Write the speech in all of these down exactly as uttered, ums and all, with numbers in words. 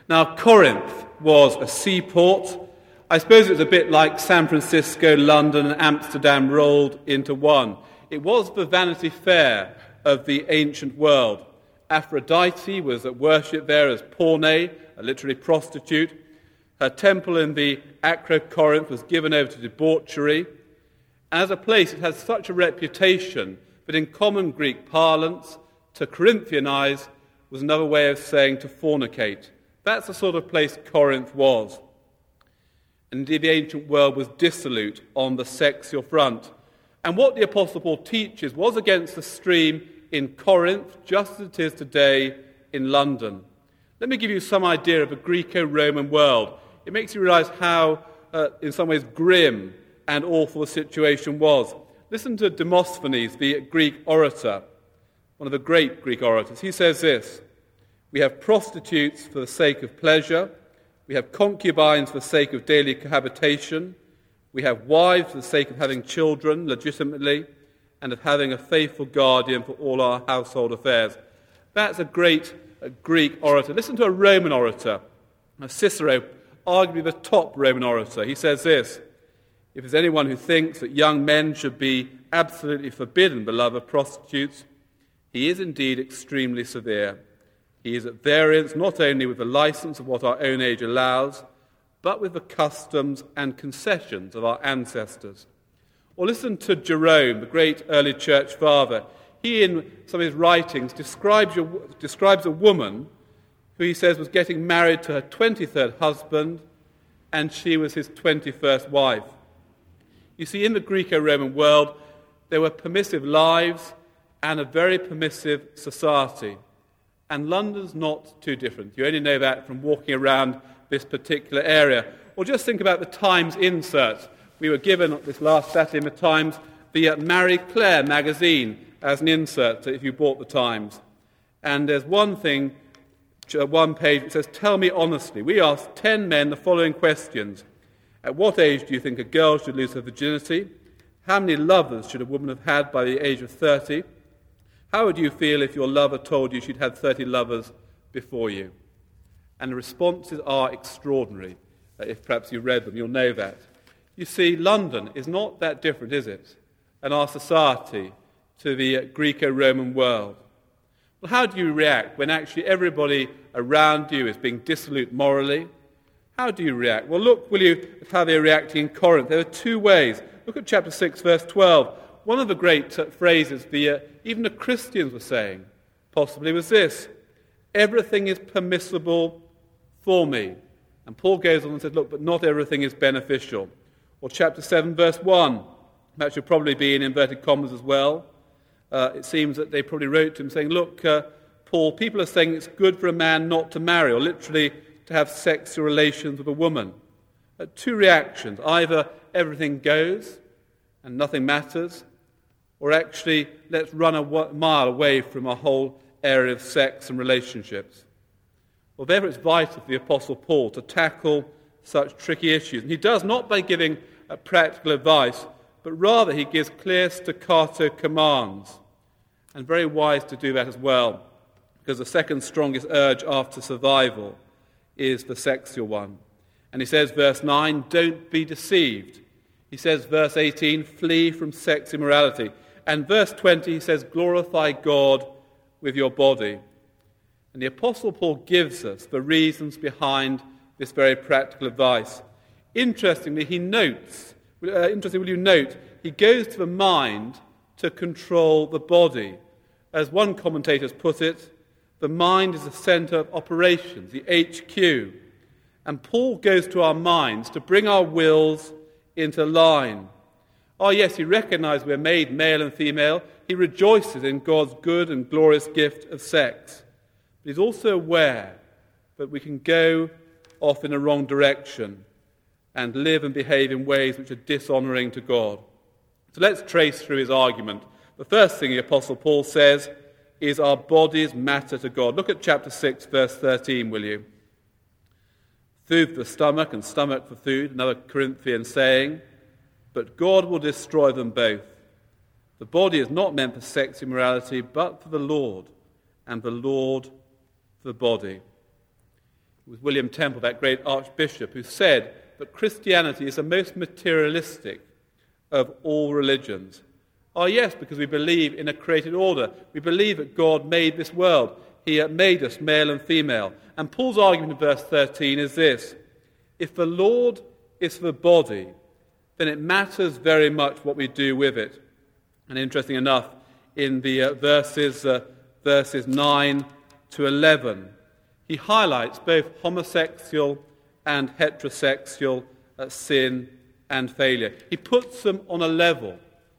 Now, Corinth was a seaport. I suppose it was a bit like San Francisco, London, and Amsterdam rolled into one. It was the Vanity Fair of the ancient world. Aphrodite was at worship there as Porne, a literary prostitute. Her temple in the Acrocorinth was given over to debauchery. As a place, it has such a reputation that in common Greek parlance, to Corinthianize was another way of saying to fornicate. That's the sort of place Corinth was. Indeed, the ancient world was dissolute on the sexual front. And what the Apostle Paul teaches was against the stream in Corinth, just as it is today in London. Let me give you some idea of a Greco-Roman world. It makes you realize how, uh, in some ways, grim and awful the situation was. Listen to Demosthenes, the Greek orator, one of the great Greek orators. He says this: "We have prostitutes for the sake of pleasure. We have concubines for the sake of daily cohabitation. We have wives for the sake of having children legitimately and of having a faithful guardian for all our household affairs." That's a great a Greek orator. Listen to a Roman orator, Cicero, arguably the top Roman orator. He says this: "If there's anyone who thinks that young men should be absolutely forbidden the love of prostitutes, he is indeed extremely severe. He is at variance not only with the license of what our own age allows, but with the customs and concessions of our ancestors." Or listen to Jerome, the great early church father. He, in some of his writings, describes a, describes a woman who he says was getting married to her twenty-third husband, and she was his twenty-first wife. You see, in the Greco-Roman world, there were permissive lives and a very permissive society. And London's not too different. You only know that from walking around this particular area. Or just think about the Times inserts. We were given this last Saturday in the Times the uh, Marie Claire magazine as an insert if you bought the Times. And there's one thing, uh, one page, it says, "Tell me honestly. We asked ten men the following questions. At what age do you think a girl should lose her virginity? How many lovers should a woman have had by the age of thirty? How would you feel if your lover told you she'd had thirty lovers before you?" And the responses are extraordinary. Uh, if perhaps you read them, you'll know that. You see, London is not that different, is it, and our society to the uh, Greco-Roman world. Well, how do you react when actually everybody around you is being dissolute morally? How do you react? Well, look, will you, at how they're reacting in Corinth. There are two ways. Look at chapter six, verse twelve. One of the great uh, phrases the uh, even the Christians were saying, possibly, was this: "Everything is permissible for me." And Paul goes on and says, look, but not everything is beneficial. Or chapter seven, verse one. That should probably be in inverted commas as well. Uh, it seems that they probably wrote to him saying, look, uh, Paul, people are saying it's good for a man not to marry, or literally to have sexual relations with a woman. Uh, two reactions: either everything goes and nothing matters, or actually let's run a mile away from a whole area of sex and relationships. Well, therefore it's vital for the Apostle Paul to tackle such tricky issues. And he does not by giving uh, practical advice, but rather he gives clear staccato commands. And very wise to do that as well, because the second strongest urge after survival is the sexual one. And he says, verse nine, "Don't be deceived." He says, verse eighteen, "Flee from sex immorality." And verse twenty, he says, "Glorify God with your body." And the Apostle Paul gives us the reasons behind this very practical advice. Interestingly, he notes, uh, interestingly, will you note, he goes to the mind to control the body. As one commentator has put it, the mind is the center of operations, the H Q. And Paul goes to our minds to bring our wills into line. Oh yes, he recognizes we're made male and female. He rejoices in God's good and glorious gift of sex. But he's also aware that we can go off in a wrong direction and live and behave in ways which are dishonoring to God. So let's trace through his argument. The first thing the Apostle Paul says is our bodies matter to God. Look at chapter six, verse thirteen, will you? "Food for the stomach and stomach for food," another Corinthian saying, "but God will destroy them both. The body is not meant for sex immorality, but for the Lord, and the Lord for the body." It was William Temple, that great archbishop, who said that Christianity is the most materialistic of all religions. Oh yes, because we believe in a created order. We believe that God made this world. He made us male and female. And Paul's argument in verse thirteen is this: if the Lord is for the body, then it matters very much what we do with it. And interesting enough, in the uh, verses, uh, verses nine to eleven, he highlights both homosexual and heterosexual uh, sin and failure. He puts them on a level.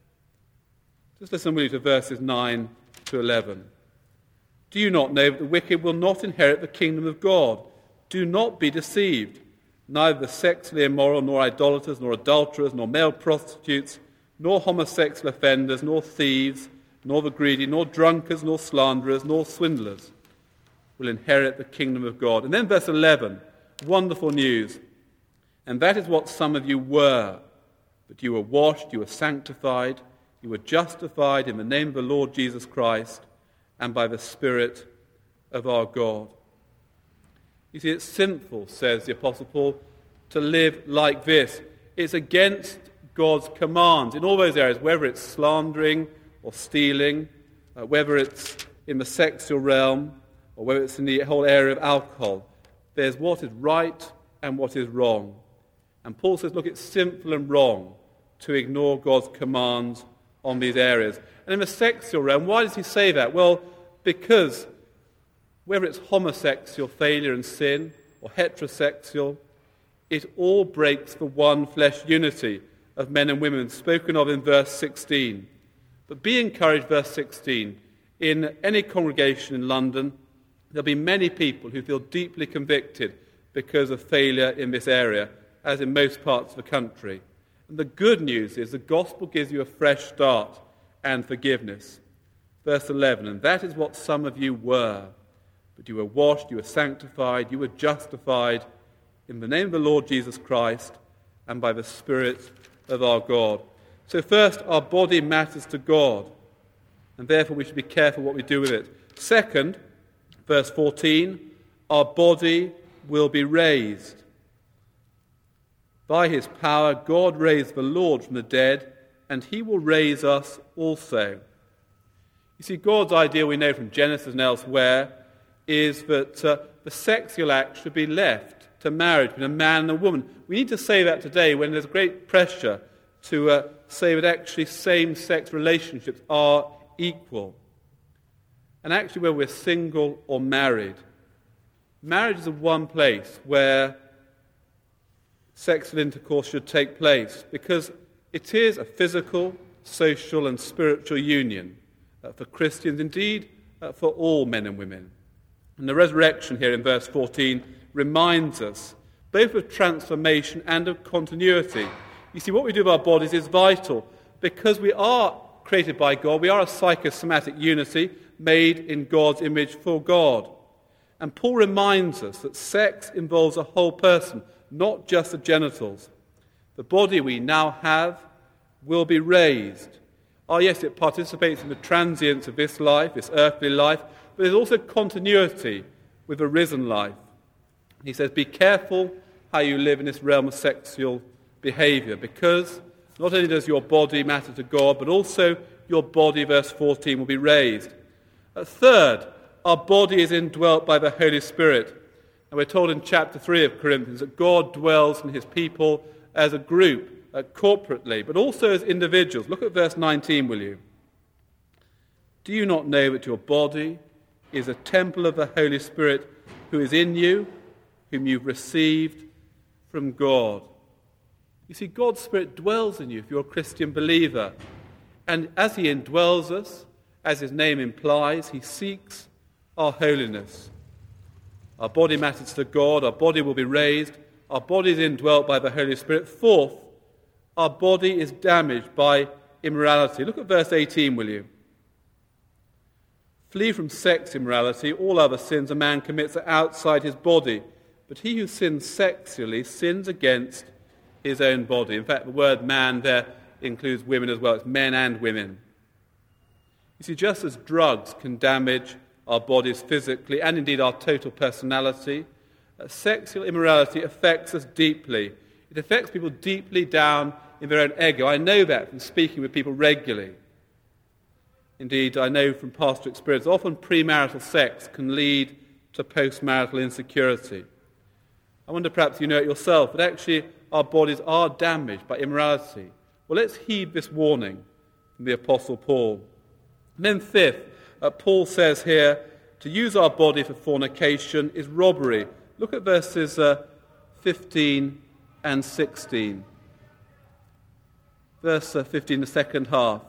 Just listen with me to verses nine to eleven. Do you not know that the wicked will not inherit the kingdom of God? Do not be deceived. Neither the sexually immoral, nor idolaters, nor adulterers, nor male prostitutes, nor homosexual offenders, nor thieves, nor the greedy, nor drunkards, nor slanderers, nor swindlers will inherit the kingdom of God. And then verse eleven, wonderful news. And that is what some of you were. But you were washed, you were sanctified, you were justified in the name of the Lord Jesus Christ and by the Spirit of our God. You see, it's sinful, says the Apostle Paul, to live like this. It's against God's commands in all those areas, whether it's slandering or stealing, uh, whether it's in the sexual realm, or whether it's in the whole area of alcohol. There's what is right and what is wrong. And Paul says, look, it's sinful and wrong to ignore God's commands on these areas. And in the sexual realm, why does he say that? Well, because whether it's homosexual failure and sin or heterosexual, it all breaks the one flesh unity of men and women spoken of in verse sixteen. But be encouraged, verse sixteen. In any congregation in London, there'll be many people who feel deeply convicted because of failure in this area, as in most parts of the country. And the good news is the gospel gives you a fresh start and forgiveness. Verse eleven, and that is what some of you were. But you were washed, you were sanctified, you were justified in the name of the Lord Jesus Christ and by the Spirit of our God. So first, our body matters to God, and therefore we should be careful what we do with it. Second, verse fourteen, our body will be raised. By his power, God raised the Lord from the dead, and he will raise us also. You see, God's idea, we know from Genesis and elsewhere, is that uh, the sexual act should be left to marriage between a man and a woman. We need to say that today when there's great pressure to uh, say that actually same-sex relationships are equal. And actually, whether we're single or married, marriage is the one place where sexual intercourse should take place, because it is a physical, social and spiritual union uh, for Christians, indeed uh, for all men and women. And the resurrection here in verse fourteen reminds us both of transformation and of continuity. You see, what we do with our bodies is vital, because we are created by God. We are a psychosomatic unity made in God's image for God. And Paul reminds us that sex involves a whole person, not just the genitals. The body we now have will be raised. Oh yes, it participates in the transience of this life, this earthly life, but there's also continuity with a risen life. He says, be careful how you live in this realm of sexual behavior, because not only does your body matter to God, but also your body, verse fourteen, will be raised. Uh, third, our body is indwelt by the Holy Spirit. And we're told in chapter three of Corinthians that God dwells in his people as a group, uh, corporately, but also as individuals. Look at verse nineteen, will you? Do you not know that your body is a temple of the Holy Spirit who is in you, whom you've received from God? You see, God's Spirit dwells in you if you're a Christian believer. And as he indwells us, as his name implies, he seeks our holiness. Our body matters to God, our body will be raised, our body is indwelt by the Holy Spirit. Fourth, our body is damaged by immorality. Look at verse eighteen, will you? Flee from sex immorality. All other sins a man commits are outside his body, but he who sins sexually sins against his own body. In fact, the word man there includes women as well. It's men and women. You see, just as drugs can damage our bodies physically and indeed our total personality, that sexual immorality affects us deeply. It affects people deeply down in their own ego. I know that from speaking with people regularly. Indeed, I know from pastoral experience, often premarital sex can lead to postmarital insecurity. I wonder perhaps you know it yourself, but actually our bodies are damaged by immorality. Well, let's heed this warning from the Apostle Paul. And then fifth, uh, Paul says here, to use our body for fornication is robbery. Look at verses uh, fifteen and sixteen. Verse uh, fifteen, the second half.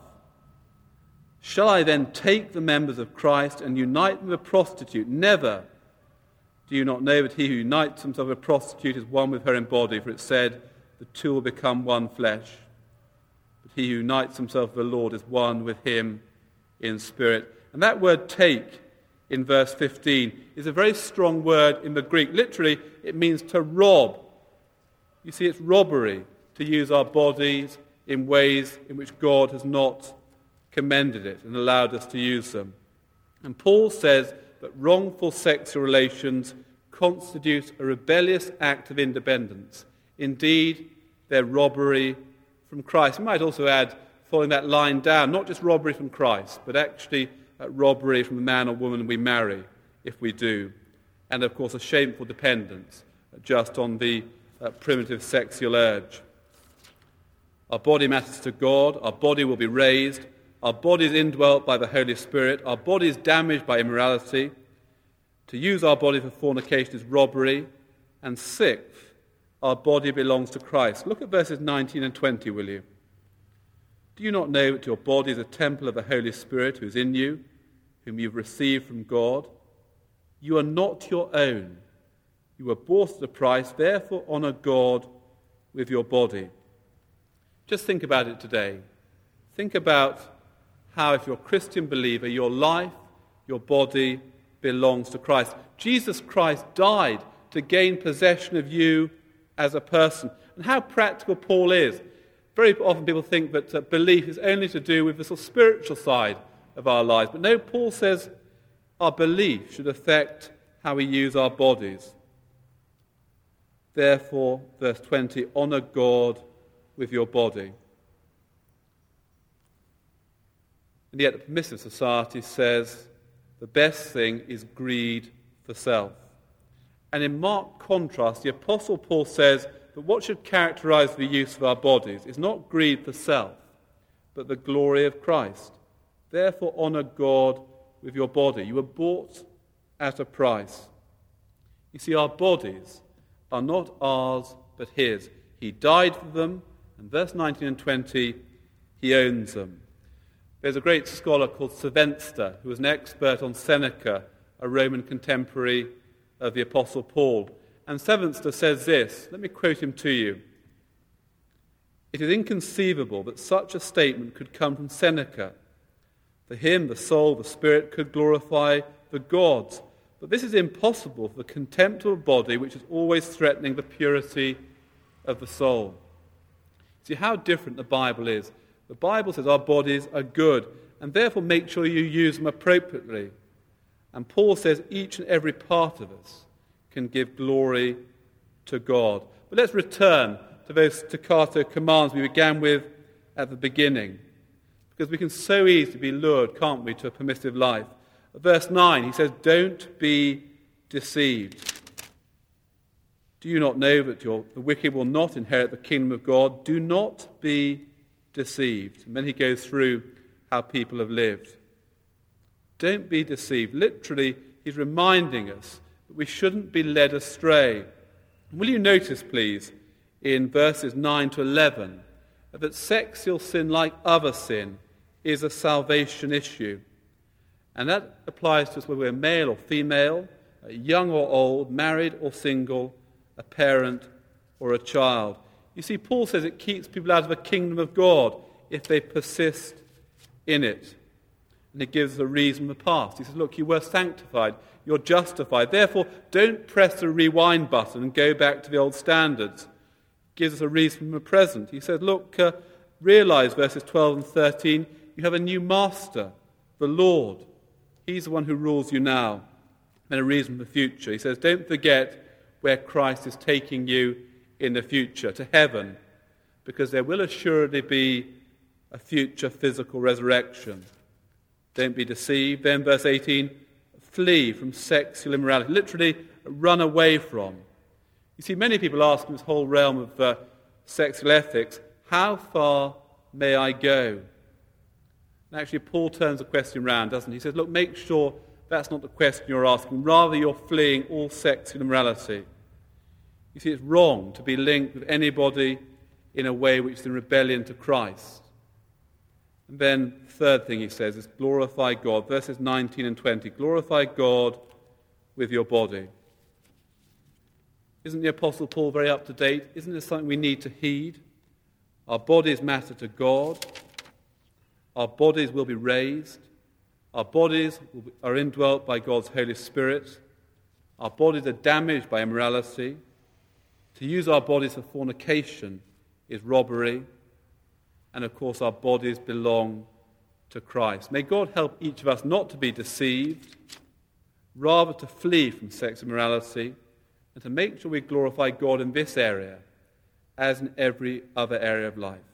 Shall I then take the members of Christ and unite them with a prostitute? Never. Do you not know that he who unites himself with a prostitute is one with her in body? For it said, the two will become one flesh. But he who unites himself with the Lord is one with him in spirit. And that word take in verse fifteen is a very strong word in the Greek. Literally, it means to rob. You see, it's robbery to use our bodies in ways in which God has not commended it and allowed us to use them. And Paul says that wrongful sexual relations constitute a rebellious act of independence. Indeed, they're robbery from Christ. We might also add, following that line down, not just robbery from Christ, but actually uh, robbery from the man or woman we marry, if we do. And, of course, a shameful dependence uh, just on the uh, primitive sexual urge. Our body matters to God. Our body will be raised. Our body is indwelt by the Holy Spirit. Our body is damaged by immorality. To use our body for fornication is robbery. And sixth, our body belongs to Christ. Look at verses nineteen and twenty, will you? Do you not know that your body is a temple of the Holy Spirit who is in you, whom you've received from God? You are not your own. You were bought at a price. Therefore, honor God with your body. Just think about it today. Think about how, if you're a Christian believer, your life, your body belongs to Christ. Jesus Christ died to gain possession of you as a person. And how practical Paul is. Very often people think that uh, belief is only to do with the sort of spiritual side of our lives. But no, Paul says our belief should affect how we use our bodies. Therefore, verse twenty, honor God with your body. And yet the permissive society says the best thing is greed for self. And in marked contrast, the Apostle Paul says that what should characterize the use of our bodies is not greed for self, but the glory of Christ. Therefore, honor God with your body. You were bought at a price. You see, our bodies are not ours, but his. He died for them, and verse nineteen and twenty, he owns them. There's a great scholar called Sylvester, who was an expert on Seneca, a Roman contemporary of the Apostle Paul. And Sylvester says this, let me quote him to you. It is inconceivable that such a statement could come from Seneca. For him, the soul, the spirit could glorify the gods. But this is impossible for the contemptible body which is always threatening the purity of the soul. See how different the Bible is. The Bible says our bodies are good, and therefore make sure you use them appropriately. And Paul says each and every part of us can give glory to God. But let's return to those staccato commands we began with at the beginning, because we can so easily be lured, can't we, to a permissive life. Verse nine, he says, don't be deceived. Do you not know that your, the wicked will not inherit the kingdom of God? Do not be deceived. And then he goes through how people have lived. Don't be deceived. Literally, he's reminding us that we shouldn't be led astray. Will you notice, please, in verses nine to eleven, that sexual sin, like other sin, is a salvation issue. And that applies to us whether we're male or female, young or old, married or single, a parent or a child. You see, Paul says it keeps people out of the kingdom of God if they persist in it. And he gives a reason for the past. He says, look, you were sanctified, you're justified. Therefore, don't press the rewind button and go back to the old standards. He gives us a reason for the present. He says, look, uh, realize, verses twelve and thirteen, you have a new master, the Lord. He's the one who rules you now. And a reason for the future. He says, don't forget where Christ is taking you in the future, to heaven, because there will assuredly be a future physical resurrection. Don't be deceived. Then verse eighteen, flee from sexual immorality, literally run away from. You see, many people ask in this whole realm of uh, sexual ethics, how far may I go? And actually, Paul turns the question around, doesn't he? He says, look, make sure that's not the question you're asking. Rather, you're fleeing all sexual immorality. You see, it's wrong to be linked with anybody in a way which is in rebellion to Christ. And then, third thing he says is glorify God. Verses nineteen and twenty. Glorify God with your body. Isn't the Apostle Paul very up to date? Isn't this something we need to heed? Our bodies matter to God. Our bodies will be raised. Our bodies will be, are indwelt by God's Holy Spirit. Our bodies are damaged by immorality. To use our bodies for fornication is robbery. And of course, our bodies belong to Christ. May God help each of us not to be deceived, rather to flee from sex immorality, and to make sure we glorify God in this area as in every other area of life.